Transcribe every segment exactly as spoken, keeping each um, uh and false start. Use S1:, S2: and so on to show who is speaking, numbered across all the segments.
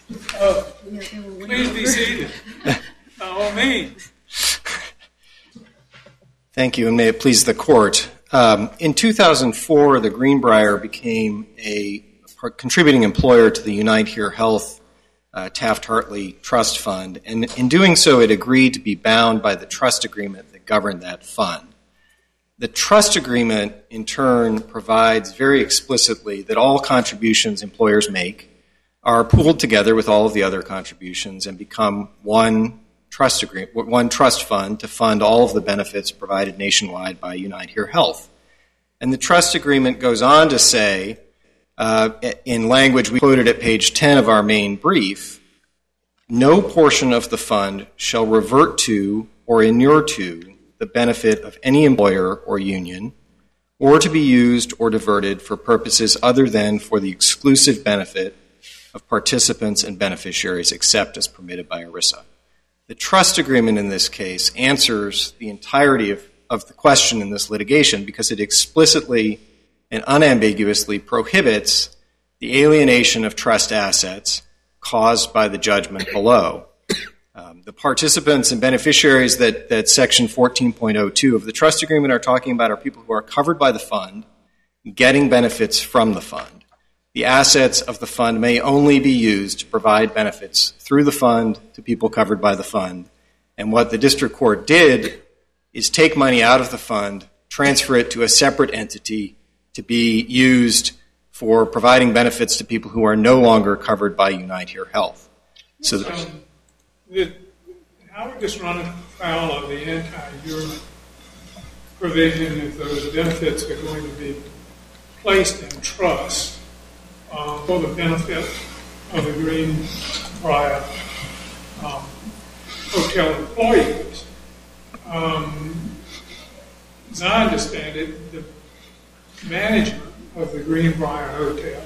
S1: Uh, please be seated. By all means.
S2: Thank you, and may it please the Court. Um, in two thousand four, the Greenbrier became a contributing employer to the Unite Here Health uh, Taft-Hartley Trust Fund, and in doing so, it agreed to be bound by the trust agreement that governed that fund. The trust agreement, in turn, provides very explicitly that all contributions employers make are pooled together with all of the other contributions and become one trust agreement, one trust fund to fund all of the benefits provided nationwide by Unite Here Health. And the trust agreement goes on to say, uh, in language we quoted at page ten of our main brief, no portion of the fund shall revert to or inure to the benefit of any employer or union, or to be used or diverted for purposes other than for the exclusive benefit of participants and beneficiaries except as permitted by ERISA. The trust agreement in this case answers the entirety of, of the question in this litigation because it explicitly and unambiguously prohibits the alienation of trust assets caused by the judgment below. Um, the participants and beneficiaries that, that Section fourteen point oh two of the trust agreement are talking about are people who are covered by the fund, getting benefits from the fund. The assets of the fund may only be used to provide benefits through the fund to people covered by the fund. And what the district court did is take money out of the fund, transfer it to a separate entity to be used for providing benefits to people who are no longer covered by Unite Here Health. So,
S1: um, the, how would this run afoul of the anti-Ure provision if those benefits are going to be placed in trust Uh, for the benefit of the Greenbrier um, hotel employees? Um, as I understand it, the management of the Greenbrier Hotel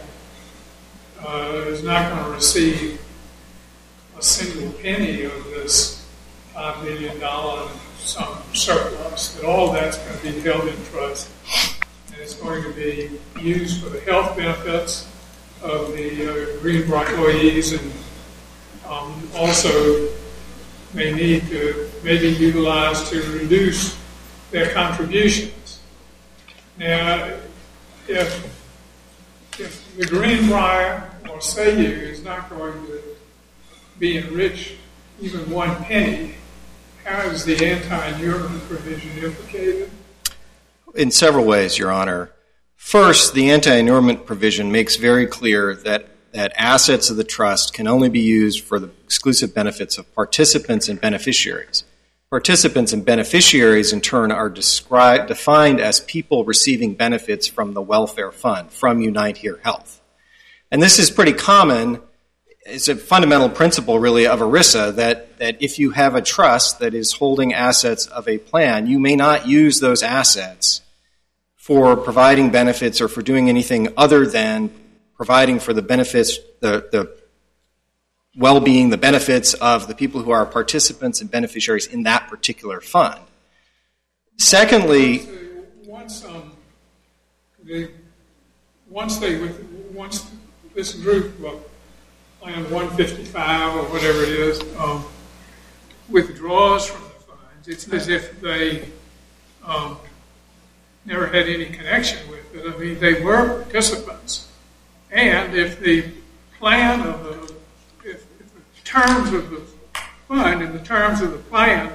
S1: uh, is not going to receive a single penny of this five million dollars some surplus. That all that's going to be held in trust, and it's going to be used for the health benefits of the uh, Greenbrier employees, and um, also may need to maybe utilize to reduce their contributions. Now, if if the Greenbrier or Sayou is not going to be enriched even one penny, how is the anti-Ure provision implicated?
S2: In several ways, Your Honor. First, the anti-inurement provision makes very clear that, that assets of the trust can only be used for the exclusive benefits of participants and beneficiaries. Participants and beneficiaries, in turn, are described, defined as people receiving benefits from the welfare fund, from Unite Here Health. And this is pretty common. It's a fundamental principle, really, of ERISA, that, that if you have a trust that is holding assets of a plan, you may not use those assets for providing benefits or for doing anything other than providing for the benefits, the, the well-being, the benefits of the people who are participants and beneficiaries in that particular fund. Secondly,
S1: once um, they, once they, once this group, well, Plan one fifty-five or whatever it is, um, withdraws from the funds, it's as if they um, never had any connection with it. I mean, they were participants. And if the plan of the, if, if the terms of the fund and the terms of the plan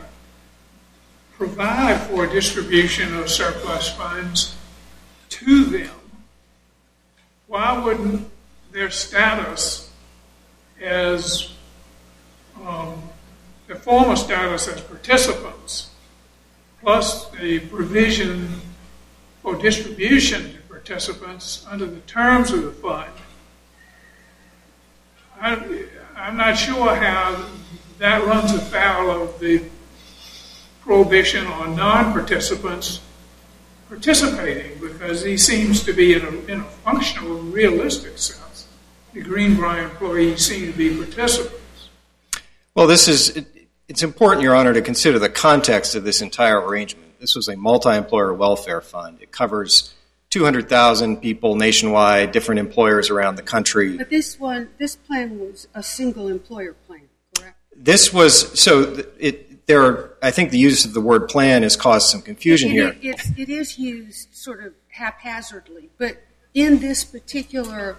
S1: provide for distribution of surplus funds to them, why wouldn't their status as, um, their former status as participants, plus the provision for distribution to participants under the terms of the fund, I, I'm not sure how that runs afoul of the prohibition on non-participants participating, because he seems to be in a, in a functional, realistic sense. The Greenbrier employees seem to be participants.
S2: Well, this is, it, it's important, Your Honor, to consider the context of this entire arrangement. This was a multi-employer welfare fund. It covers two hundred thousand people nationwide, different employers around the country.
S3: But this one, this plan was a single employer plan, correct?
S2: This was, so it, there are, I think the use of the word plan has caused some confusion
S3: it,
S2: here.
S3: It, it's, it is used sort of haphazardly, but in this particular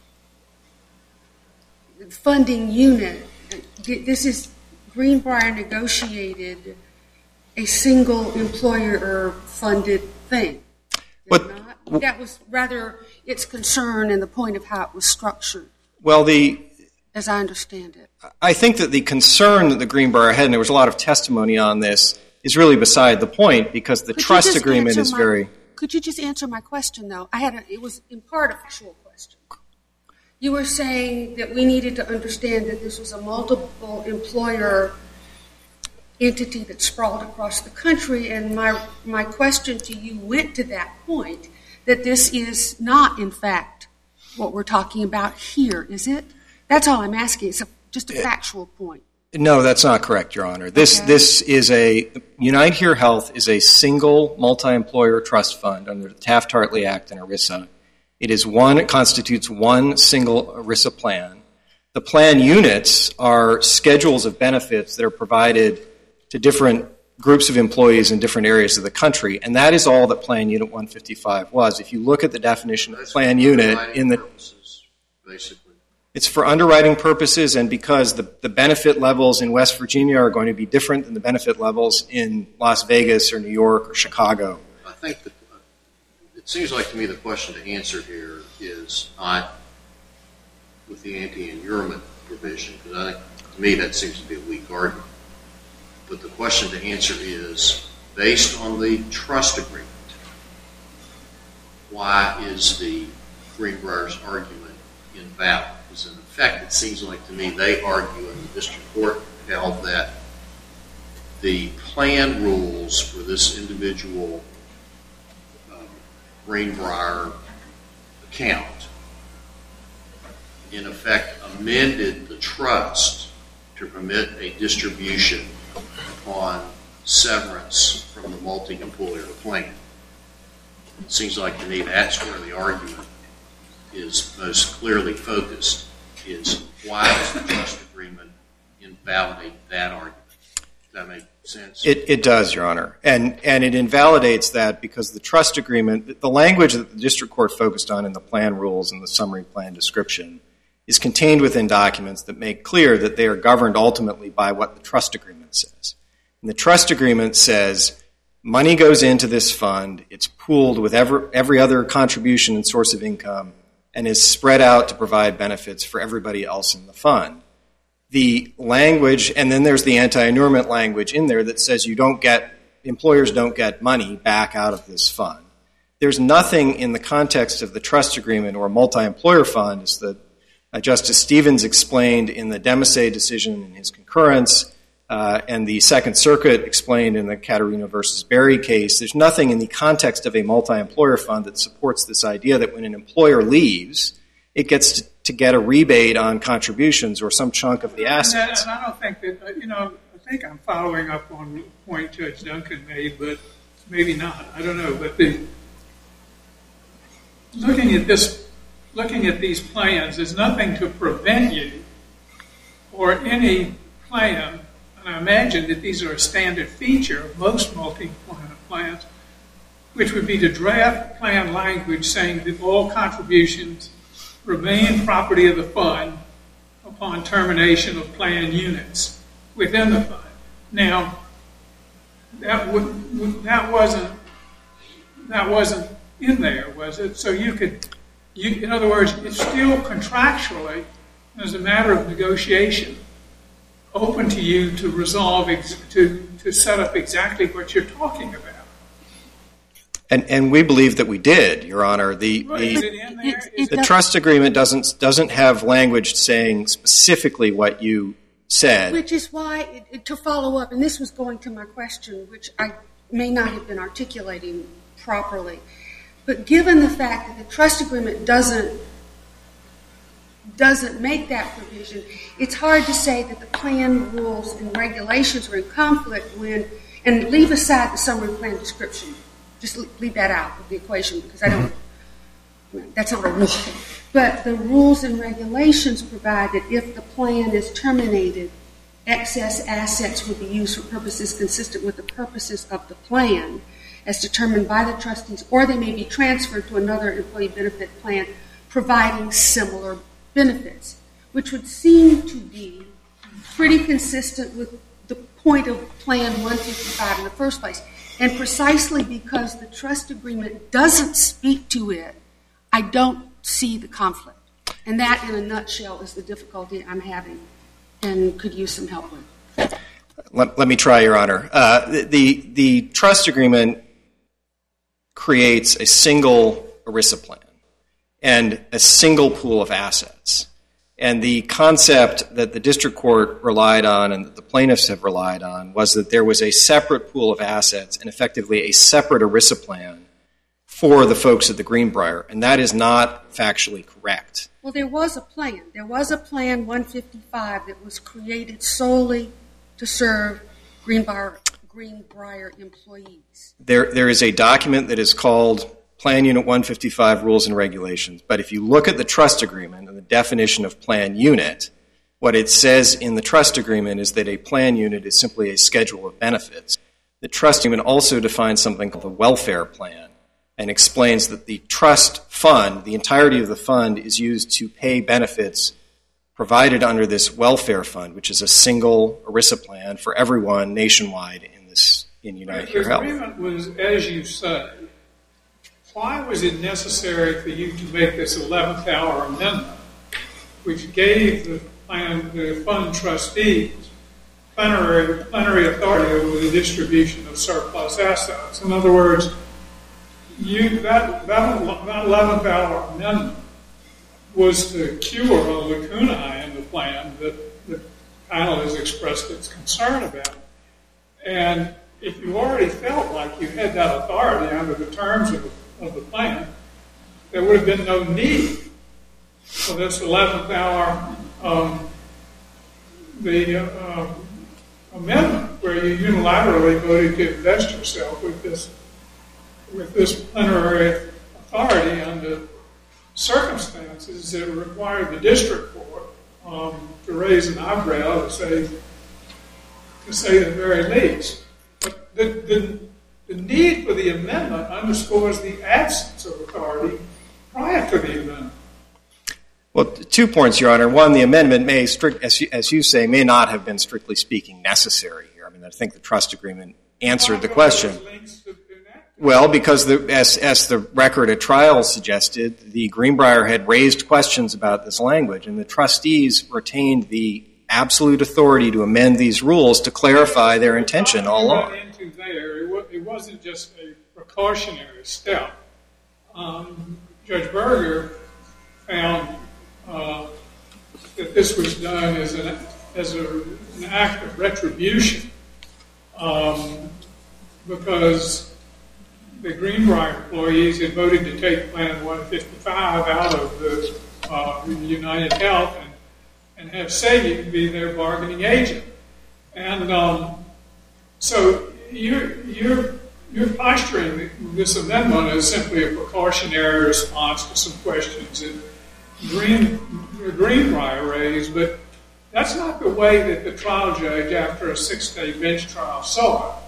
S3: funding unit, this is Greenbrier negotiated a single employer-funded thing.
S2: But,
S3: not? That was rather its concern and the point of how it was structured.
S2: Well, the
S3: as I understand it,
S2: I think that the concern that the Greenbrier had, and there was a lot of testimony on this, is really beside the point because the
S3: could
S2: trust agreement is
S3: my,
S2: very.
S3: Could you just answer my question though? I had a, it was in part a factual question. You were saying that we needed to understand that this was a multiple employer entity that sprawled across the country, and my my question to you went to that point, that this is not, in fact, what we're talking about here, is it? That's all I'm asking. It's a, just a factual point.
S2: No, that's not correct, Your Honor. This
S3: okay.
S2: this is a Unite Here Health is a single multi-employer trust fund under the Taft-Hartley Act and ERISA. It is one, it constitutes one single ERISA plan. The plan units are schedules of benefits that are provided to different groups of employees in different areas of the country, and that is all that Plan Unit one fifty-five was. If you look at the definition of plan unit in the
S4: purposes, basically.
S2: It's for underwriting purposes, and because the, the benefit levels in West Virginia are going to be different than the benefit levels in Las Vegas or New York or Chicago.
S4: I think that it seems like to me the question to answer here is not with the anti-inurement provision, because I think to me that seems to be a weak argument. But the question to answer is, based on the trust agreement, why is the Greenbrier's argument invalid? Because in effect, it seems like to me they argue in the district court held that the plan rules for this individual um, Greenbrier account in effect amended the trust to permit a distribution upon severance from the multi-employer plan. It seems like to me that's where the argument is most clearly focused, is why does the trust agreement invalidate that argument? Does that make sense?
S2: It, it does, Your Honor. And, and it invalidates that because the trust agreement, the language that the district court focused on in the plan rules and the summary plan description is contained within documents that make clear that they are governed ultimately by what the trust agreement says. And the trust agreement says money goes into this fund, it's pooled with every, every other contribution and source of income, and is spread out to provide benefits for everybody else in the fund. The language, and then there's the anti-inurement language in there that says you don't get, employers don't get money back out of this fund. There's nothing in the context of the trust agreement or multi-employer fund, as the uh, Justice Stevens explained in the Demisay decision in his concurrence, uh, and the Second Circuit explained in the Caterina versus Berry case. There's nothing in the context of a multi-employer fund that supports this idea that when an employer leaves, it gets to, to get a rebate on contributions or some chunk of the assets.
S1: And, and I don't think that, you know, I think I'm following up on the point Judge Duncan made, but maybe not. I don't know. But the looking at this, looking at these plans, there's nothing to prevent you or any plan, and I imagine that these are a standard feature of most multi-employer plans, which would be to draft plan language saying that all contributions remain property of the fund upon termination of plan units within the fund. Now, that would, that wasn't that wasn't in there, was it? So you could, you, in other words, it's still contractually, as a matter of negotiation, open to you to resolve, ex- to to set up exactly what you're talking about.
S2: And, and we believe that we did, Your Honor. The,
S1: Right,
S2: the,
S1: is it in there? Is
S2: the
S1: it-
S2: trust agreement doesn't doesn't have language saying specifically what you said.
S3: Which is why, it, to follow up, and this was going to my question, which I may not have been articulating properly, but given the fact that the trust agreement doesn't doesn't make that provision, it's hard to say that the plan rules and regulations are in conflict when, and leave aside the summary plan description, just leave that out of the equation because I don't that's not a rule, but the rules and regulations provide that if the plan is terminated, excess assets will be used for purposes consistent with the purposes of the plan as determined by the trustees, or they may be transferred to another employee benefit plan providing similar benefits, which would seem to be pretty consistent with the point of Plan one fifty-five in the first place. And precisely because the trust agreement doesn't speak to it, I don't see the conflict. And that, in a nutshell, is the difficulty I'm having and could use some help with.
S2: Let, let me try, Your Honor. Uh, the, the, the trust agreement creates a single ERISA plan and a single pool of assets. And the concept that the district court relied on and that the plaintiffs have relied on was that there was a separate pool of assets and effectively a separate ERISA plan for the folks at the Greenbrier, and that is not factually correct.
S3: Well, there was a plan. There was a plan one fifty-five that was created solely to serve Greenbrier, Greenbrier employees.
S2: There, there is a document that is called Plan Unit one fifty-five Rules and Regulations, but if you look at the trust agreement and the definition of plan unit, what it says in the trust agreement is that a plan unit is simply a schedule of benefits. The trust agreement also defines something called a welfare plan and explains that the trust fund, the entirety of the fund, is used to pay benefits provided under this welfare fund, which is a single ERISA plan for everyone nationwide in this in United Care Health.
S1: The agreement was, as you said, why was it necessary for you to make this eleventh hour amendment, which gave the plan, the fund trustees plenary, plenary authority over the distribution of surplus assets? In other words, you, that, that, that eleventh hour amendment was to cure a lacuna in the plan that the panel has expressed its concern about. And if you already felt like you had that authority under the terms of, of the plan, there would have been no need for this eleventh hour um, the uh, um, amendment where you unilaterally voted to invest yourself with this with this plenary authority under circumstances that required the district court um, to raise an eyebrow to say, to say the very least. But the, the, the need for the amendment underscores the absence of authority prior to the amendment.
S2: Well, two points, Your Honor. One, the amendment may, strict, as, you, as you say, may not have been strictly speaking necessary here. I mean, I think the trust agreement answered the question. Well, because the, as, as the record at trial suggested, the Greenbrier had raised questions about this language, and the trustees retained the absolute authority to amend these rules to clarify their intention all along.
S1: Into there, it wasn't just a precautionary step. Um, Judge Berger found uh, that this was done as an, as a, an act of retribution um, because the Greenbrier employees had voted to take Plan one fifty-five out of the uh, United Health and, and have Savy be their bargaining agent. And um, so you're, you're, you're posturing this amendment as simply a precautionary response to some questions that Green, Greenbrier raised, but that's not the way that the trial judge, after a six-day bench trial, saw it.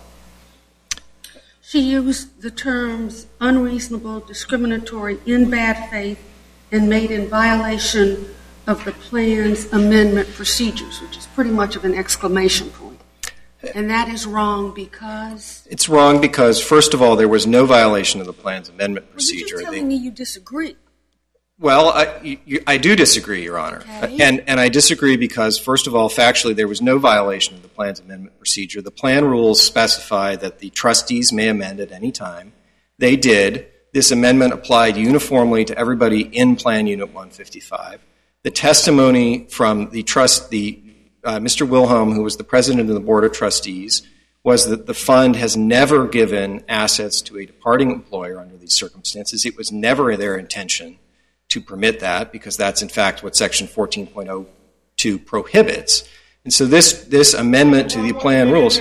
S3: She used the terms unreasonable, discriminatory, in bad faith, and made in violation of the plan's amendment procedures, which is pretty much of an exclamation point. And that is wrong because?
S2: It's wrong because, first of all, there was no violation of the plan's amendment procedure.
S3: Well, you're telling
S2: the,
S3: me you disagree.
S2: Well, I, you, I do disagree, Your Honor.
S3: Okay.
S2: And, and I disagree because, first of all, factually, there was no violation of the plan's amendment procedure. The plan rules specify that the trustees may amend at any time. They did. This amendment applied uniformly to everybody in Plan Unit one fifty-five. The testimony from the trust, the uh, Mister Wilhelm, who was the president of the Board of Trustees, was that the fund has never given assets to a departing employer under these circumstances. It was never their intention to permit that, because that's in fact what Section fourteen point oh two prohibits. And so this this amendment to the plan rules,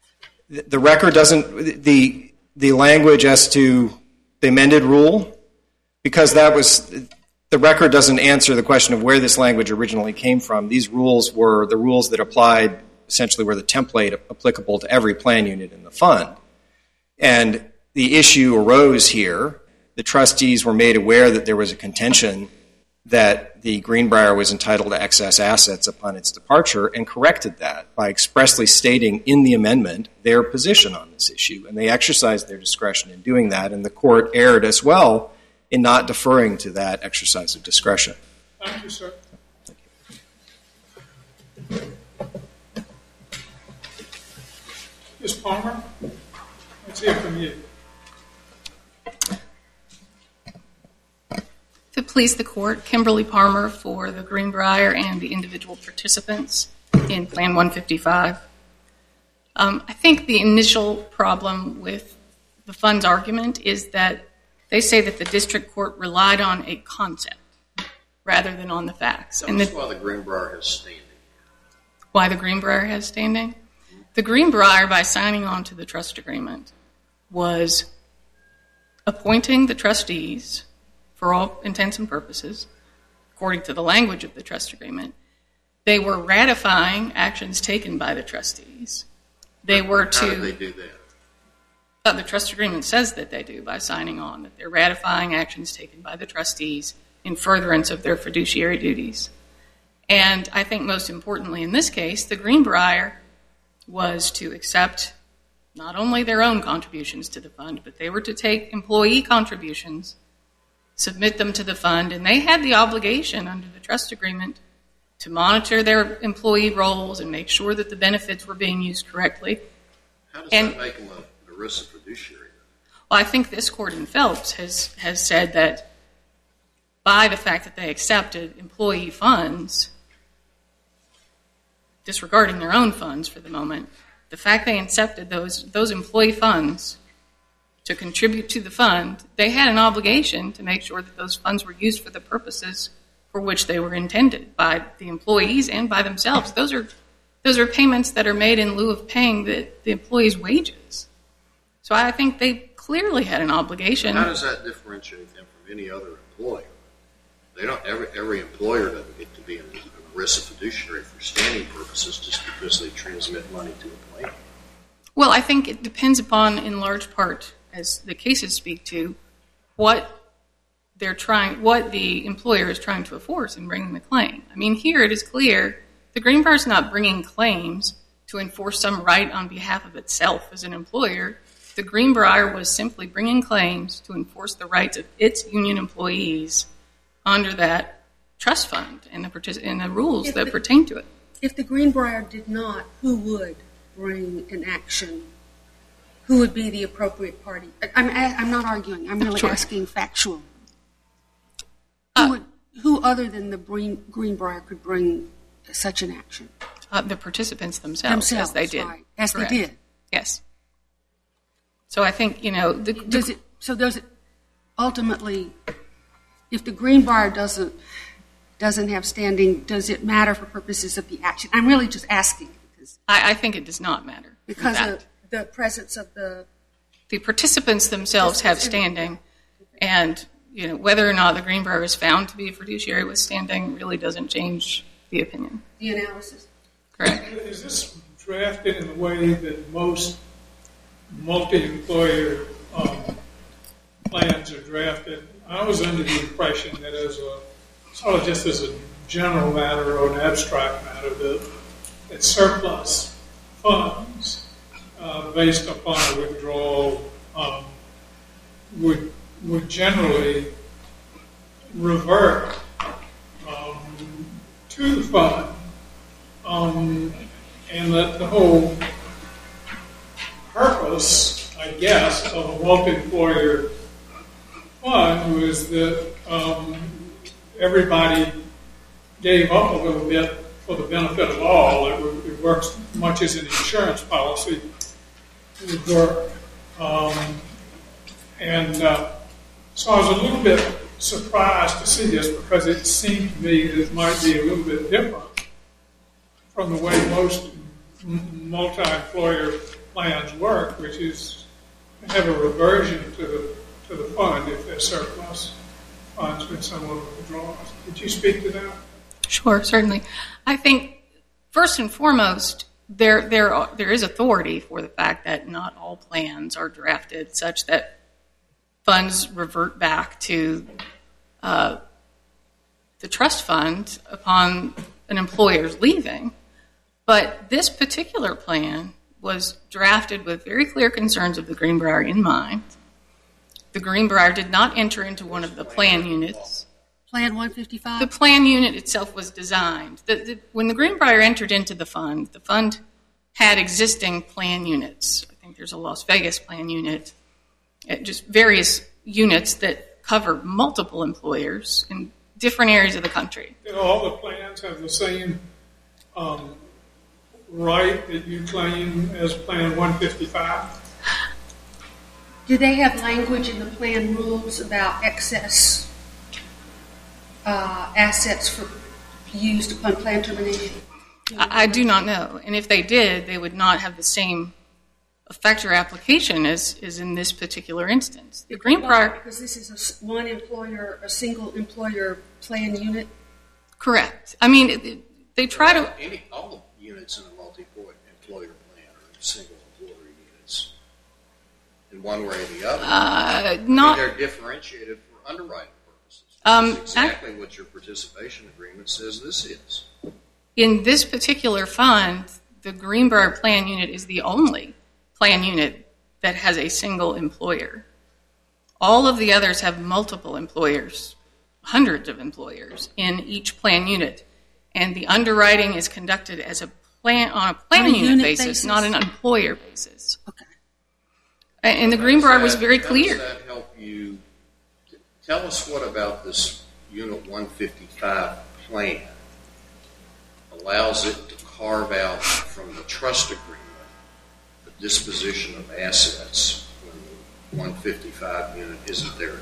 S2: the, the record doesn't, the the language as to the amended rule because that was, the record doesn't answer the question of where this language originally came from. These rules were the rules that applied, essentially were the template applicable to every plan unit in the fund. And the issue arose here. The trustees were made aware that there was a contention that the Greenbrier was entitled to excess assets upon its departure, and corrected that by expressly stating in the amendment their position on this issue. And they exercised their discretion in doing that, and the court erred as well in not deferring to that exercise of discretion.
S1: Thank you, sir. Miz Palmer, let's hear from you.
S5: To please the court, Kimberly Palmer for the Greenbrier and the individual participants in Plan one fifty-five. Um, I think the initial problem with the fund's argument is that they say that the district court relied on a concept rather than on the facts.
S4: Tell
S5: and
S4: us
S5: the,
S4: why the Greenbrier has standing.
S5: Why the Greenbrier has standing? The Greenbrier, by signing on to the trust agreement, was appointing the trustees for all intents and purposes, according to the language of the trust agreement. They were ratifying actions taken by the trustees. They were to...
S4: How did they do that?
S5: Uh, the trust agreement says that they do by signing on, that they're ratifying actions taken by the trustees in furtherance of their fiduciary duties. And I think most importantly in this case, the Greenbrier was to accept not only their own contributions to the fund, but they were to take employee contributions, submit them to the fund, and they had the obligation under the trust agreement to monitor their employee roles and make sure that the benefits were being used correctly.
S4: How does
S5: and,
S4: that make them a, a risk fiduciary?
S5: Well, I think this court in Phelps has, has said that by the fact that they accepted employee funds, disregarding their own funds for the moment, the fact they accepted those, those employee funds to contribute to the fund, they had an obligation to make sure that those funds were used for the purposes for which they were intended by the employees and by themselves. Those are those are payments that are made in lieu of paying the, the employees' wages. So I think they clearly had an obligation.
S4: How does that differentiate them from any other employer? They don't. Every every employer doesn't get to be a risk fiduciary for standing purposes just because they transmit money to a plan.
S5: Well, I think it depends upon, in large part, as the cases speak to, what they're trying, what the employer is trying to enforce in bringing the claim. I mean, here it is clear the Greenbrier is not bringing claims to enforce some right on behalf of itself as an employer. The Greenbrier was simply bringing claims to enforce the rights of its union employees under that trust fund and the, partic- and the rules if that the, pertain to it.
S3: If the Greenbrier did not, who would bring an action? Who would be the appropriate party? I'm, I'm not arguing. I'm really sure. asking factual. Who,
S5: uh,
S3: would, who other than the Green, Greenbrier could bring such an action?
S5: Uh, the participants themselves,
S3: themselves,
S5: as they did.
S3: Right. As
S5: Correct.
S3: they did.
S5: Yes. So I think, you know... The, the,
S3: does it, so does it ultimately, if the Greenbrier doesn't, doesn't have standing, does it matter for purposes of the action? I'm really just asking. Because
S5: I, I think it does not matter.
S3: Because of the presence of the...
S5: The participants themselves have standing, and you know whether or not the Greenbrier is found to be a fiduciary with standing really doesn't change the opinion.
S3: The analysis.
S5: Correct.
S1: Is this drafted in the way that most multi-employer um, plans are drafted? I was under the impression that as a sort of just as a general matter or an abstract matter, that, that surplus funds Uh, based upon a withdrawal um, would would generally revert um, to the fund, um, and that the whole purpose, I guess, of a multi-employer fund was that um, everybody gave up a little bit for the benefit of all. It, it works much as an insurance policy would work. Um, and uh, so I was a little bit surprised to see this because it seemed to me that it might be a little bit different from the way most m- multi-employer plans work, which is to have a reversion to the to the fund if there's surplus. funds when someone withdraws. Could you speak to that?
S5: Sure, certainly. I think, first and foremost, there, there, are, there is authority for the fact that not all plans are drafted such that funds revert back to uh, the trust fund upon an employer's leaving. But this particular plan was drafted with very clear concerns of the Greenbrier in mind. The Greenbrier did not enter into one of the plan units.
S3: Plan one fifty-five?
S5: The plan unit itself was designed. The, the, when the Greenbrier entered into the fund, the fund had existing plan units. I think there's a Las Vegas plan unit, just various units that cover multiple employers in different areas of the country.
S1: Do all the plans have the same um, right that you claim as Plan one fifty-five?
S3: Do they have language in the plan rules about excess uh, assets for used upon plan termination?
S5: I, I do not know. And if they did, they would not have the same effect or application as is in this particular instance. The Greenbrier...
S3: Because this is a one employer, a single employer plan unit?
S5: Correct. I mean, it, it, they try to...
S4: Any, all the units in a multi-employer plan are single employer units in one way or the other.
S5: Uh, not...
S4: I mean, they're differentiated for underwriting purposes.
S5: Um,
S4: That's exactly I, what your participation agreement says this is.
S5: In this particular fund, the Greenbrier plan unit is the only plan unit that has a single employer. All of the others have multiple employers, hundreds of employers in each plan unit. And the underwriting is conducted as a plan on a plan
S3: on a
S5: unit,
S3: unit
S5: basis,
S3: basis,
S5: not an employer basis.
S3: Okay.
S5: And the Greenbrier was very clear.
S4: How does that help you? Tell us what about this Unit one fifty-five plan allows it to carve out from the trust agreement the disposition of assets when the one fifty-five unit isn't there.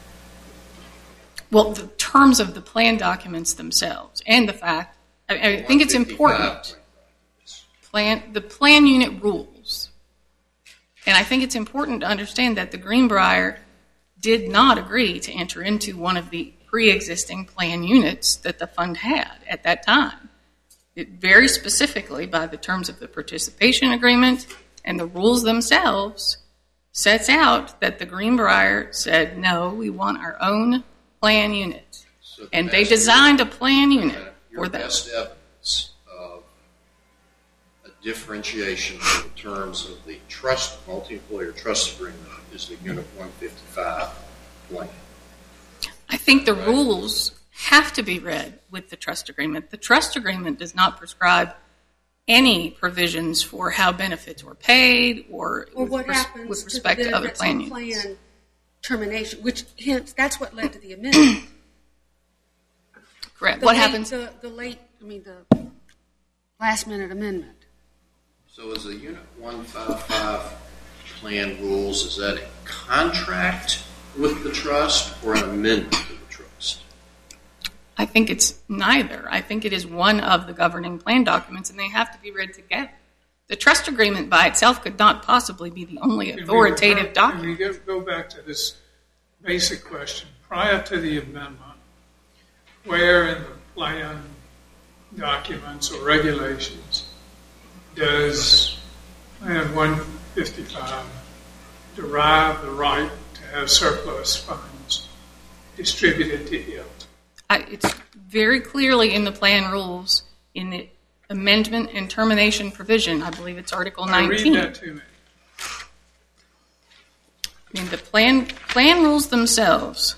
S5: Well, the terms of the plan documents themselves and the fact, I, I think it's important, plan, the plan unit rules. And I think it's important to understand that the Greenbrier did not agree to enter into one of the pre-existing plan units that the fund had at that time. It very specifically, by the terms of the participation agreement and the rules themselves, sets out that the Greenbrier said, no, we want our own plan unit. So the and they designed a plan unit
S4: your
S5: for that.
S4: Your best evidence of a differentiation in the terms of the trust, multi-employer trust agreement is the Unit one fifty-five plan.
S5: I think the
S4: right.
S5: rules have to be read with the trust agreement. The trust agreement does not prescribe any provisions for how benefits were paid or,
S3: or
S5: with,
S3: what
S5: res-
S3: happens
S5: with respect to,
S3: to
S5: other plan units.
S3: Plan termination, which hence that's what led to the amendment.
S5: Correct.
S3: The
S5: what
S3: late,
S5: happens?
S3: The, the late, I mean, the last minute amendment.
S4: So is the Unit one fifty-five plan rules, is that a contract with the trust or an amendment to the trust?
S5: I think it's neither. I think it is one of the governing plan documents, and they have to be read together. The trust agreement by itself could not possibly be the only authoritative
S1: can
S5: document.
S1: Can we go back to this basic question? Prior to the amendment, where in the plan documents or regulations does Plan one fifty-five derive the right to have surplus funds distributed to it?
S5: I, it's very clearly in the plan rules in the amendment and termination provision. I believe it's Article nineteen.
S1: Read that to me.
S5: I mean, the plan plan rules themselves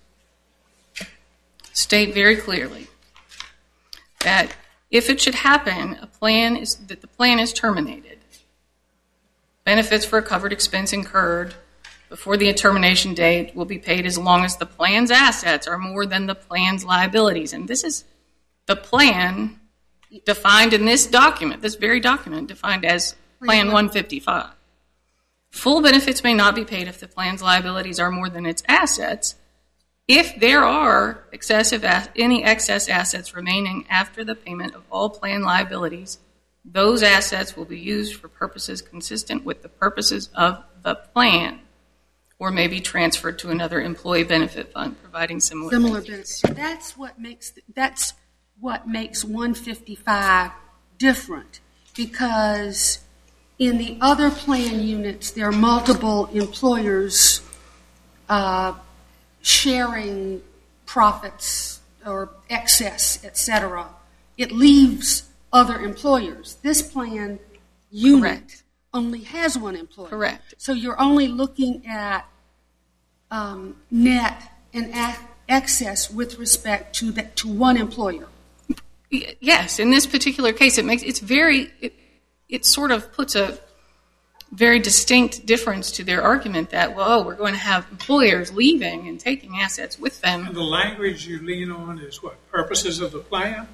S5: state very clearly that if it should happen, a plan is that the plan is terminated. Benefits for a covered expense incurred before the termination date will be paid as long as the plan's assets are more than the plan's liabilities. And this is the plan defined in this document, this very document, defined as Plan one fifty-five. Full benefits may not be paid if the plan's liabilities are more than its assets. If there are excessive any excess assets remaining after the payment of all plan liabilities, those assets will be used for purposes consistent with the purposes of the plan. or may be transferred to another employee benefit fund providing similar
S3: Similar
S5: benefits.
S3: benefits. That's what makes that's what makes one fifty-five different, because in the other plan units there are multiple employers uh, sharing profits or excess, et cetera. It leaves other employers. This plan unit
S5: Correct.
S3: only has one employer.
S5: Correct.
S3: So you're only looking at um, net and a- excess with respect to the, to one employer.
S5: Y- Yes, in this particular case, it makes it's very it, it sort of puts a very distinct difference to their argument that, well, we're going to have employers leaving and taking assets with them.
S1: And the language you lean on is what? Purposes of the plan?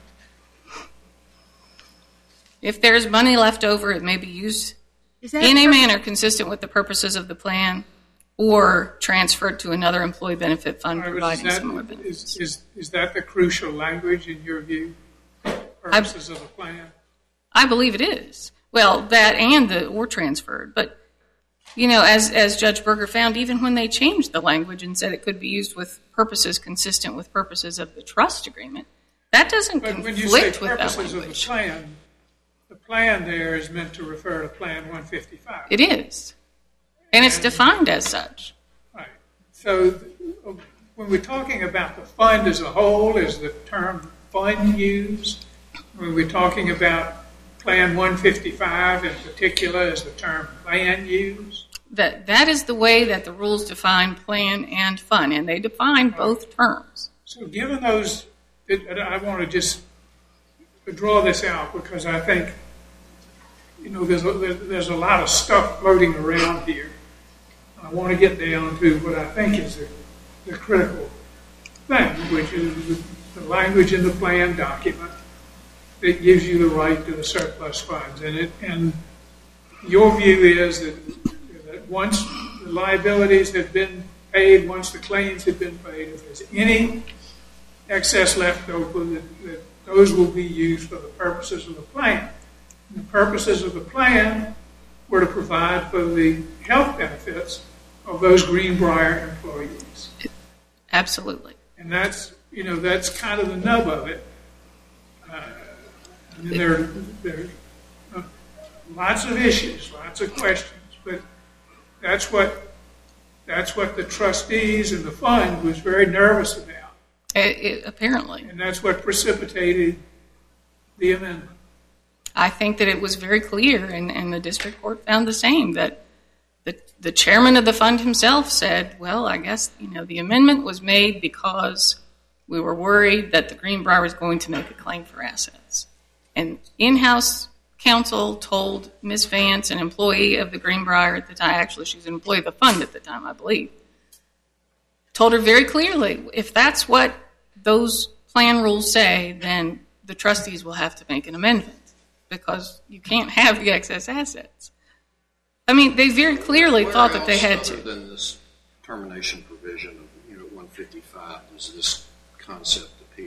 S5: If there's money left over, it may be used
S3: Is that
S5: in a
S3: per-
S5: manner consistent with the purposes of the plan or transferred to another employee benefit fund
S1: All right, but
S5: providing
S1: is that-
S5: similar benefits.
S1: Is, is, is that the crucial language in your view? Purposes of the plan?
S5: I believe it is. Well, that and the or transferred. But, you know, as, as Judge Berger found, even when they changed the language and said it could be used with purposes consistent with purposes of the trust agreement, that doesn't
S1: But when
S5: conflict
S1: you say
S5: with that
S1: purposes of the
S5: language.
S1: plan, the plan there is meant to refer to Plan one fifty-five.
S5: It is. And it's defined as such.
S1: Right. So uh, when we're talking about the fund as a whole, is the term fund used? When we're talking about Plan one fifty-five in particular, is the term plan used?
S5: That that is the way that the rules define plan and fund, and they define both terms.
S1: So given those, it, I want to just draw this out because I think, you know, there's a, there's a lot of stuff floating around here. I want to get down to what I think is the, the critical thing, which is the, the language in the plan document that gives you the right to the surplus funds. And it, and your view is that, that once the liabilities have been paid, once the claims have been paid, if there's any excess left over, that, that those will be used for the purposes of the plan. And the purposes of the plan were to provide for the health benefits of those Greenbrier employees.
S5: Absolutely.
S1: And that's, you know, that's kind of the nub of it. Uh, I mean, there, there are lots of issues, lots of questions, but that's what that's what the trustees and the fund was very nervous about.
S5: It, it, apparently.
S1: And that's what precipitated the amendment.
S5: I think that it was very clear, and, and the district court found the same, that the, the chairman of the fund himself said, well, I guess, you know, the amendment was made because we were worried that the Greenbrier was going to make a claim for assets. And in-house counsel told Miz Vance, an employee of the Greenbrier at the time, actually she was an employee of the fund at the time, I believe, told her very clearly, if that's what those plan rules say, then the trustees will have to make an amendment because you can't have the excess assets. I mean, they very clearly
S4: Where
S5: thought that they
S4: else,
S5: had
S4: other
S5: to.
S4: than this termination provision of Unit one fifty-five, does this concept appear?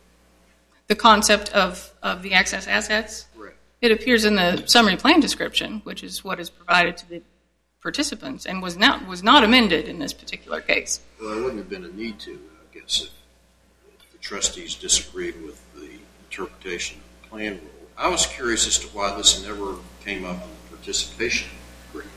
S5: The concept of, of the excess assets?
S4: Correct.
S5: It appears in the summary plan description, which is what is provided to the participants and was not was not amended in this particular case.
S4: Well, there wouldn't have been a need to, I guess, if, if the trustees disagreed with the interpretation of the plan rule. I was curious as to why this never came up in the participation agreement.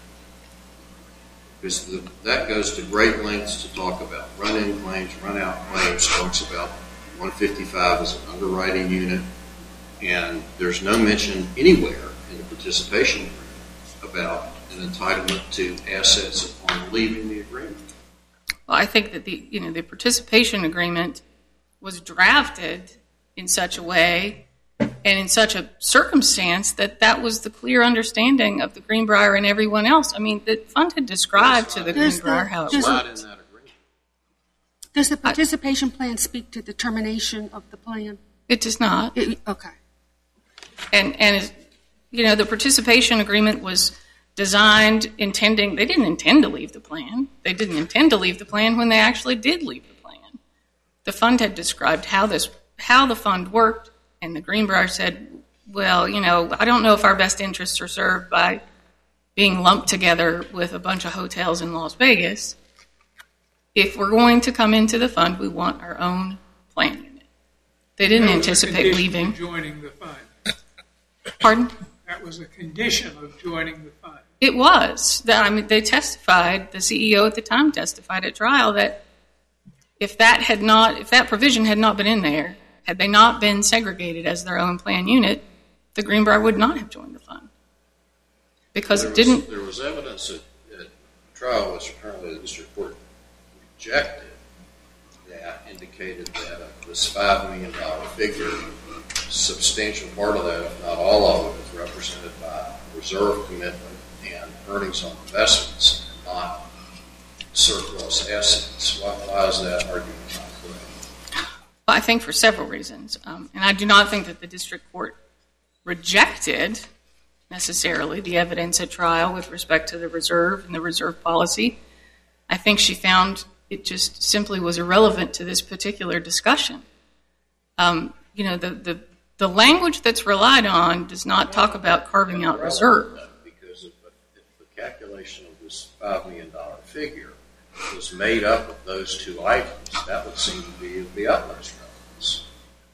S4: Because the, that goes to great lengths to talk about run-in claims, run-out claims, talks about one fifty-five as an underwriting unit, and there's no mention anywhere in the participation agreement about an entitlement to assets upon leaving the agreement.
S5: Well, I think that the you know the participation agreement was drafted in such a way and in such a circumstance that that was the clear understanding of the Greenbrier and everyone else. I mean, the fund had described to the
S3: There's
S5: Greenbrier
S3: the-
S5: how it
S3: there's
S5: worked.
S4: Not in that agreement.
S3: Does the participation plan speak to the termination of the plan?
S5: It does not.
S3: It, okay.
S5: And, and you know, the participation agreement was designed intending, they didn't intend to leave the plan. They didn't intend to leave the plan when they actually did leave the plan. The fund had described how this, how the fund worked, and the Greenbrier said, well, you know, I don't know if our best interests are served by being lumped together with a bunch of hotels in Las Vegas. if we're going to come into the fund, we want our own plan unit. They didn't
S1: That was a
S5: anticipate
S1: condition
S5: leaving.
S1: of joining the fund.
S5: Pardon?
S1: That was a condition of joining the fund.
S5: It was. I mean, they testified, the C E O at the time testified at trial that if that had not, if that provision had not been in there, had they not been segregated as their own plan unit, the Greenbrier would not have joined the fund. Because
S4: there
S5: it didn't.
S4: Was, there was evidence at, at trial, which apparently the district court rejected, that indicated that this five million dollars figure, a substantial part of that, if not all of it, is represented by reserve commitment and earnings on investments, and not surplus assets. Why, why is that argument not correct?
S5: Well, I think for several reasons. Um, and I do not think that the district court rejected necessarily the evidence at trial with respect to the reserve and the reserve policy. I think she found it just simply was irrelevant to this particular discussion. Um, you know, the, the, the language that's relied on does not talk about carving out reserve.
S4: Because if, if the calculation of this five million dollars figure was made up of those two items, that would seem to be of the utmost relevance.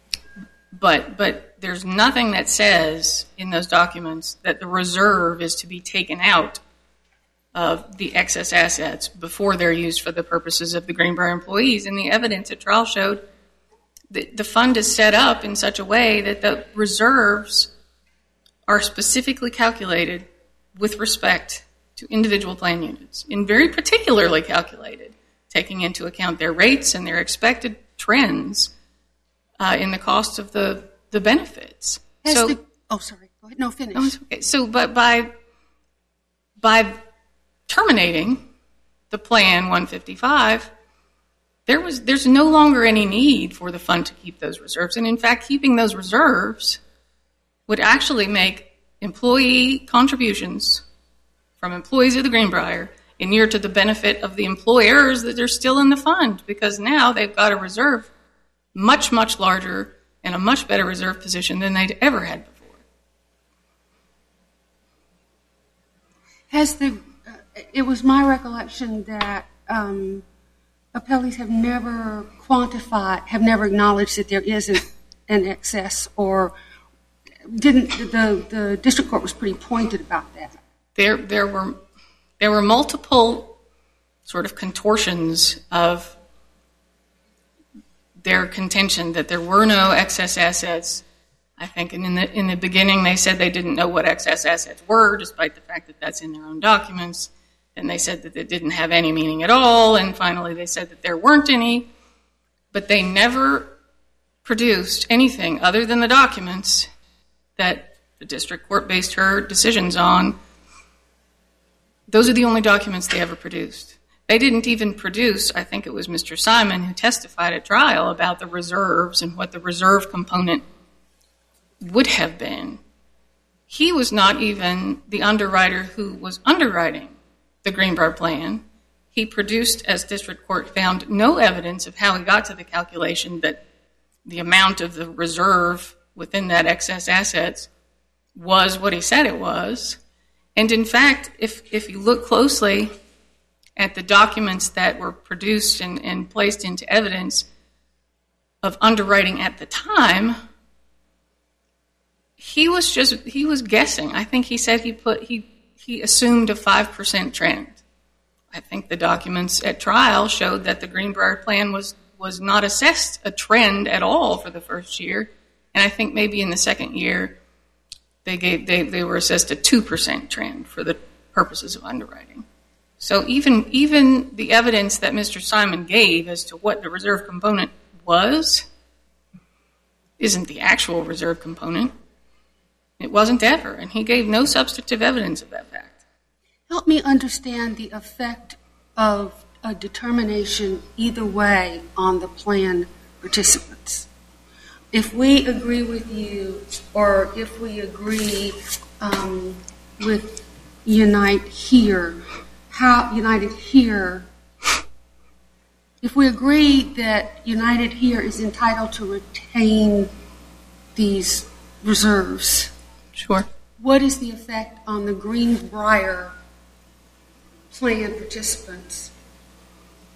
S5: But but there's nothing that says in those documents that the reserve is to be taken out of the excess assets before they're used for the purposes of the Greenbrier employees. And the evidence at trial showed that the fund is set up in such a way that the reserves are specifically calculated with respect to individual plan units, and very particularly calculated, taking into account their rates and their expected trends uh, in the cost of the, the benefits.
S3: Has
S5: so,
S3: the, oh, sorry. Go ahead. No, finish.
S5: no, it's okay. So, but by by terminating the plan one fifty-five, there was there's no longer any need for the fund to keep those reserves, and in fact, keeping those reserves would actually make employee contributions from employees of the Greenbrier inure to the benefit of the employers that are still in the fund, because now they've got a reserve much, much larger and a much better reserve position than they'd ever had before.
S3: Has the, uh, it was my recollection that um, appellees have never quantified, have never acknowledged that there is an, an excess, or didn't, the, the district court was pretty pointed about that.
S5: There, there were, there were multiple sort of contortions of their contention that there were no excess assets. I think in the in the beginning they said they didn't know what excess assets were, despite the fact that that's in their own documents. And they said that it didn't have any meaning at all. And finally they said that there weren't any. But they never produced anything other than the documents that the district court based her decisions on. Those are the only documents they ever produced. They didn't even produce, I think it was Mister Simon who testified at trial about the reserves and what the reserve component would have been. He was not even the underwriter who was underwriting the Greenbrier plan. He produced, as district court found, no evidence of how he got to the calculation that the amount of the reserve within that excess assets was what he said it was. And in fact, if, if you look closely at the documents that were produced and, and placed into evidence of underwriting at the time, he was just, he was guessing. I think he said he put, he, he assumed a five percent trend. I think the documents at trial showed that the Greenbrier plan was, was not assessed a trend at all for the first year. And I think maybe in the second year, They gave they, they were assessed a two percent trend for the purposes of underwriting. So even even the evidence that Mister Simon gave as to what the reserve component was isn't the actual reserve component. It wasn't ever, and he gave no substantive evidence of that fact.
S3: Help me understand the effect of a determination either way on the plan participants. If we agree with you, or if we agree um, with Unite Here, how United Here, if we agree that United Here is entitled to retain these reserves,
S5: sure.
S3: What is the effect on the Greenbrier plan participants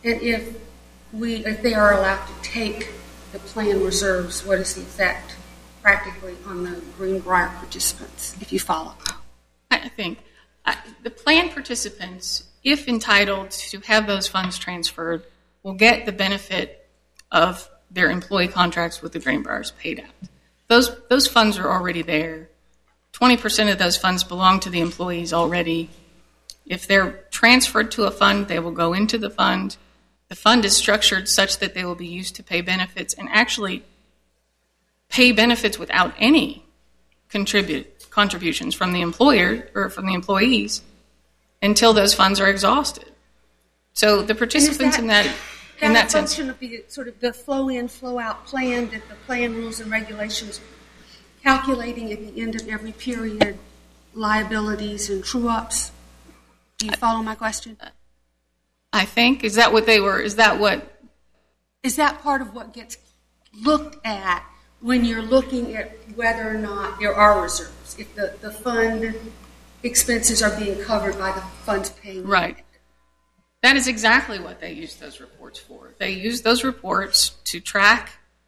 S3: And if we, if they are allowed to take the plan reserves, what is the effect practically on the Greenbrier participants, if you follow?
S5: I think uh, the plan participants, if entitled to have those funds transferred, will get the benefit of their employee contracts with the Greenbriers paid out. Those, those funds are already there. twenty percent of those funds belong to the employees already. If they're transferred to a fund, they will go into the fund. The fund is structured such that they will be used to pay benefits and actually pay benefits without any contribute, contributions from the employer or from the employees until those funds are exhausted. So the participants
S3: that,
S5: in that in that, that sense,
S3: function of the sort of the flow in, flow out plan that the plan rules and regulations calculating at the end of every period liabilities and true ups. Do you follow my question?
S5: I think is that what they were. Is that what?
S3: Is that part of what gets looked at when you're looking at whether or not there are reserves? If the, the fund expenses are being covered by the funds paying.
S5: Right. That is exactly what they use those reports for. They use those reports to track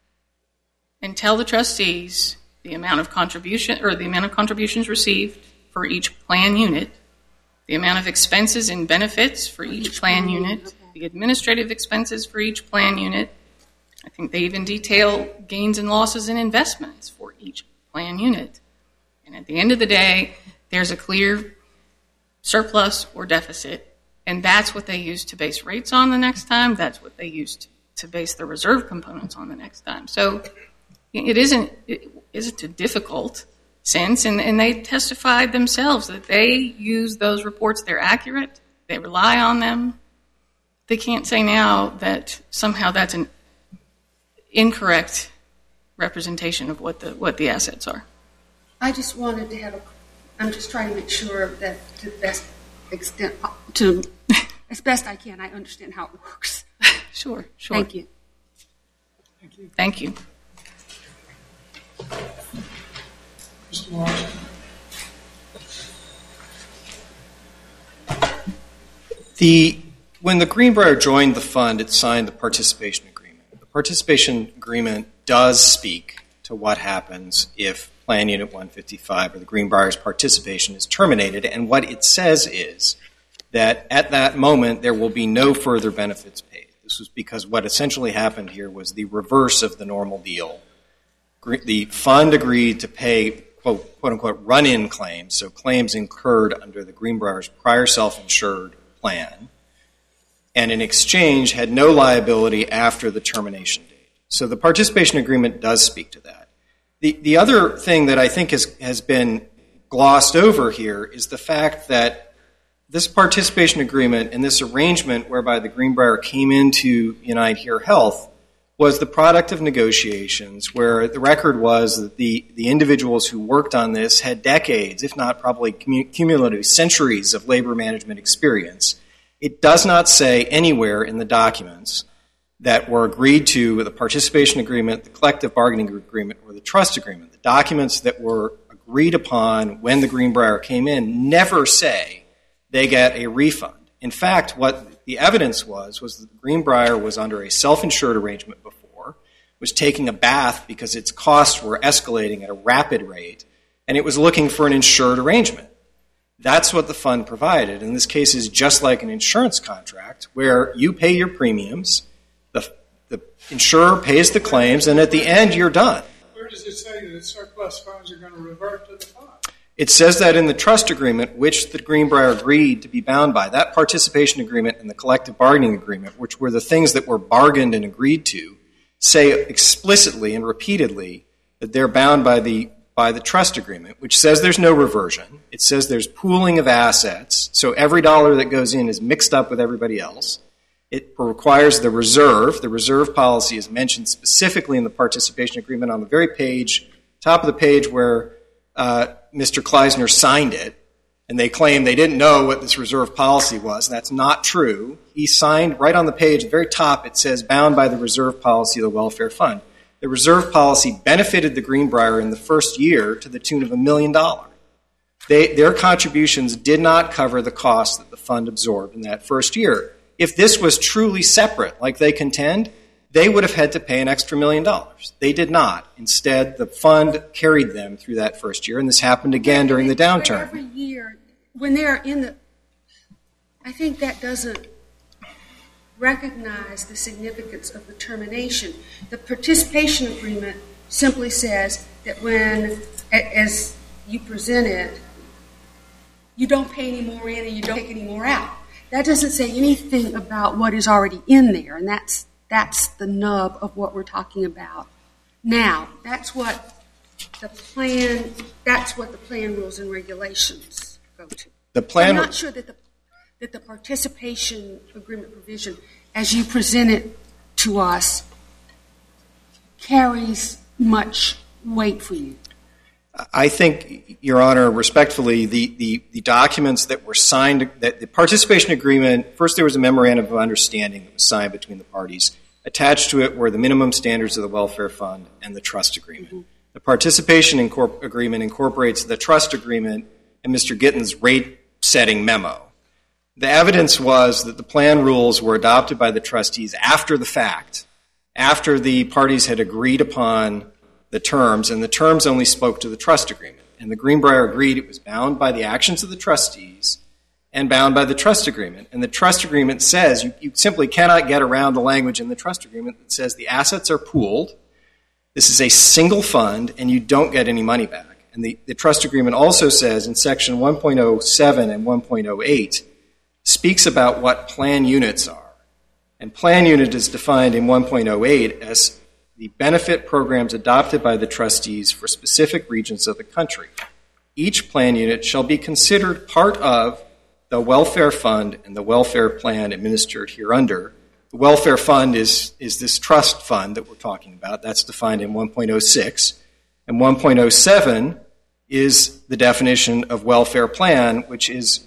S5: and tell the trustees the amount of contribution or the amount of contributions received for each plan unit, the amount of expenses and benefits for each plan unit, the administrative expenses for each plan unit. I think they even detail gains and losses in investments for each plan unit. And at the end of the day, there's a clear surplus or deficit, and that's what they use to base rates on the next time. That's what they use to, to base the reserve components on the next time. So it isn't it isn't a difficult sense, and, and they testified themselves that they use those reports. They're accurate. They rely on them. They can't say now that somehow that's an incorrect representation of what the what the assets are.
S3: I just wanted to have a. I'm just trying to make sure that to the best extent, to as best I can, I understand how it works.
S5: Sure, sure.
S3: Thank you.
S1: Thank you.
S5: Thank you.
S1: Mister Morrison.
S2: The when the Greenbrier joined the fund, it signed the participation agreement. The participation agreement does speak to what happens if Plan Unit one fifty-five or the Greenbrier's participation is terminated, and what it says is that at that moment there will be no further benefits paid. This was because what essentially happened here was the reverse of the normal deal. The fund agreed to pay quote, quote unquote run-in claims, so claims incurred under the Greenbrier's prior self-insured plan, and in exchange had no liability after the termination date. So the participation agreement does speak to that. The, the other thing that I think has, has been glossed over here is the fact that this participation agreement and this arrangement whereby the Greenbrier came into UnitedHealth Health was the product of negotiations where the record was that the, the individuals who worked on this had decades, if not probably cumulative centuries of labor management experience. It does not say anywhere in the documents that were agreed to with the participation agreement, the collective bargaining agreement, or the trust agreement. The documents that were agreed upon when the Greenbrier came in never say they get a refund. In fact, what the evidence was was that the Greenbrier was under a self-insured arrangement before, was taking a bath because its costs were escalating at a rapid rate, and it was looking for an insured arrangement. That's what the fund provided. In this case, is just like an insurance contract where you pay your premiums, the, the insurer pays the claims, and at the end, you're done.
S1: Where does it say that surplus funds are going to revert to the fund?
S2: It says that in the trust agreement, which the Greenbrier agreed to be bound by. That participation agreement and the collective bargaining agreement, which were the things that were bargained and agreed to, say explicitly and repeatedly that they're bound by the by the trust agreement, which says there's no reversion. It says there's pooling of assets, so every dollar that goes in is mixed up with everybody else. It requires the reserve. The reserve policy is mentioned specifically in the participation agreement on the very page, top of the page where uh, Mister Kleisner signed it, and they claim they didn't know what this reserve policy was. That's not true. He signed right on the page, at the very top, it says bound by the reserve policy of the welfare fund. The reserve policy benefited the Greenbrier in the first year to the tune of a million dollars. They, their contributions did not cover the costs that the fund absorbed in that first year. If this was truly separate, like they contend, they would have had to pay an extra million dollars. They did not. Instead, the fund carried them through that first year, and this happened again during the downturn.
S3: Every year, when they're in the, I think that doesn't recognize the significance of the termination. The participation agreement simply says that when, as you present it, you don't pay any more in and you don't take any more out. That doesn't say anything about what is already in there, and that's that's the nub of what we're talking about now. That's what the plan. That's what the plan rules and regulations go to.
S2: The plan.
S3: I'm not sure that the that the participation agreement provision, as you present it to us, carries much weight for you.
S2: I think, Your Honor, respectfully, the, the, the documents that were signed, that the participation agreement, first there was a memorandum of understanding that was signed between the parties. Attached to it were the minimum standards of the welfare fund and the trust agreement. Mm-hmm. The participation incorpor- agreement incorporates the trust agreement and Mister Gitten's rate-setting memo. The evidence was that the plan rules were adopted by the trustees after the fact, after the parties had agreed upon the terms, and the terms only spoke to the trust agreement. And the Greenbrier agreed it was bound by the actions of the trustees and bound by the trust agreement. And the trust agreement says, you, you simply cannot get around the language in the trust agreement that says the assets are pooled, this is a single fund, and you don't get any money back. And the, the trust agreement also says in section one point oh seven and one point oh eight, speaks about what plan units are. And plan unit is defined in one point oh eight as the benefit programs adopted by the trustees for specific regions of the country. Each plan unit shall be considered part of the welfare fund and the welfare plan administered hereunder. The welfare fund is, is this trust fund that we're talking about. That's defined in one point oh six. And one point oh seven is the definition of welfare plan, which is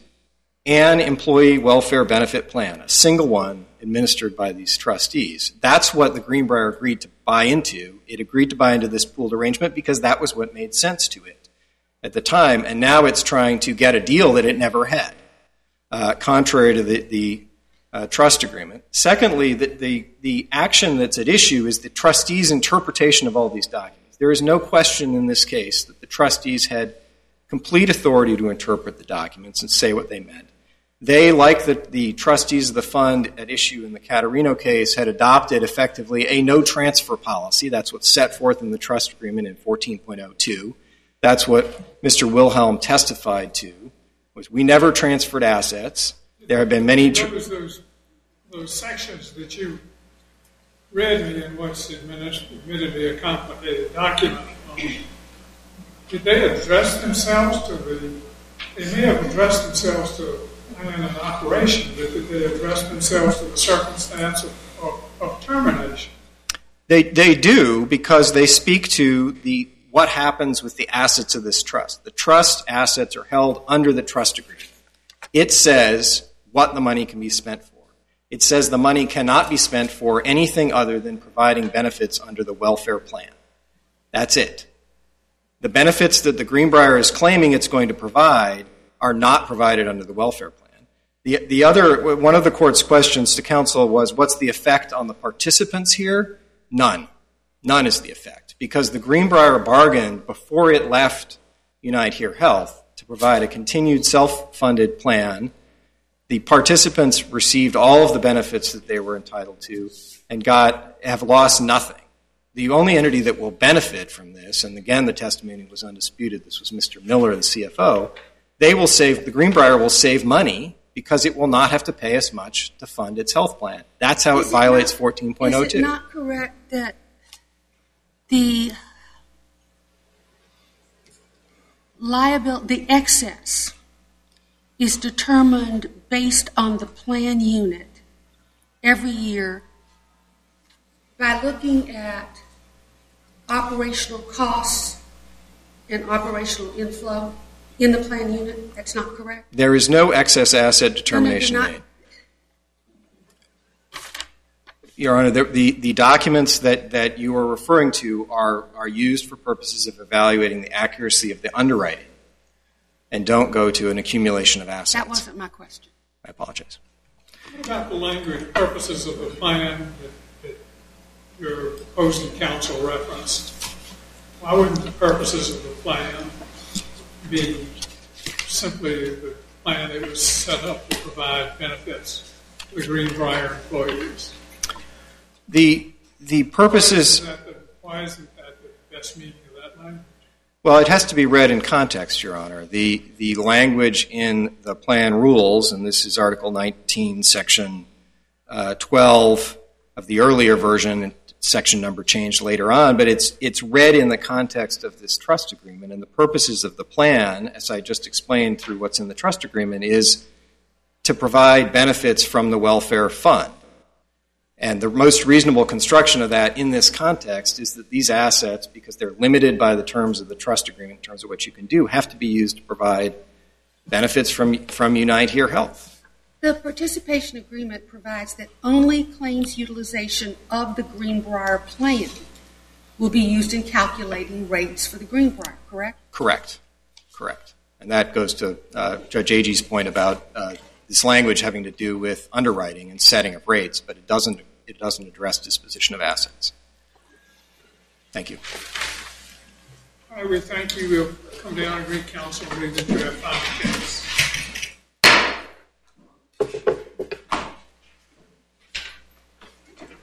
S2: an employee welfare benefit plan, a single one administered by these trustees. That's what the Greenbrier agreed to buy into. It agreed to buy into this pooled arrangement because that was what made sense to it at the time, and now it's trying to get a deal that it never had, uh, contrary to the, the uh, trust agreement. Secondly, the, the, the action that's at issue is the trustees' interpretation of all these documents. There is no question in this case that the trustees had complete authority to interpret the documents and say what they meant. They, like the, the trustees of the fund at issue in the Caterino case, had adopted effectively a no-transfer policy. That's what's set forth in the trust agreement in fourteen point oh two. That's what Mister Wilhelm testified to, was we never transferred assets. There have been many... Tr-
S1: what was those, those sections that you read me in what's admittedly a complicated document? Um, did they address themselves to the... They may have addressed themselves to plan and operation, but did they address themselves to the circumstance of, of, of termination?
S2: They they do, because they speak to the what happens with the assets of this trust. The trust assets are held under the trust agreement. It says what the money can be spent for. It says the money cannot be spent for anything other than providing benefits under the welfare plan. That's it. The benefits that the Greenbrier is claiming it's going to provide are not provided under the welfare plan. The, the other, one of the court's questions to counsel was, what's the effect on the participants here? None. None is the effect, because the Greenbrier bargained before it left Unite Here Health to provide a continued self-funded plan. The participants received all of the benefits that they were entitled to and got have lost nothing. The only entity that will benefit from this, and again the testimony was undisputed, this was Mister Miller, the C F O, they will save, the Greenbrier will save money because it will not have to pay as much to fund its health plan. That's how it violates fourteen point oh two.
S3: Is it not correct that the liability, the excess, is determined based on the plan unit every year by looking at operational costs and operational inflow in the plan unit? That's not correct?
S2: There is no excess asset determination
S3: no, no,
S2: made. Your Honor, the, the, the documents that, that you are referring to are, are used for purposes of evaluating the accuracy of the underwriting and don't go to an accumulation of assets.
S3: That wasn't my question.
S2: I apologize.
S1: What about the language, purposes of the plan that, that your opposing counsel referenced? Why wouldn't the purposes of the plan be simply the plan that was set up to provide benefits to the Greenbrier employees?
S2: The the purposes.
S1: Why, is that the, why isn't that the best meaning of that language?
S2: Well, it has to be read in context, Your Honor. The the language in the plan rules, and this is Article nineteen, Section uh, twelve of the earlier version, section number changed later on, but it's it's read in the context of this trust agreement. And the purposes of the plan, as I just explained through what's in the trust agreement, is to provide benefits from the welfare fund. And the most reasonable construction of that in this context is that these assets, because they're limited by the terms of the trust agreement in terms of what you can do, have to be used to provide benefits from, from Unite Here Health.
S3: The participation agreement provides that only claims utilization of the Greenbrier plan will be used in calculating rates for the Greenbrier, correct?
S2: Correct. Correct. And that goes to uh, Judge Agee's point about uh, this language having to do with underwriting and setting of rates, but it doesn't it doesn't address disposition of assets. Thank you.
S1: All right, we thank you. We'll come down and greet counsel and read that you have final case.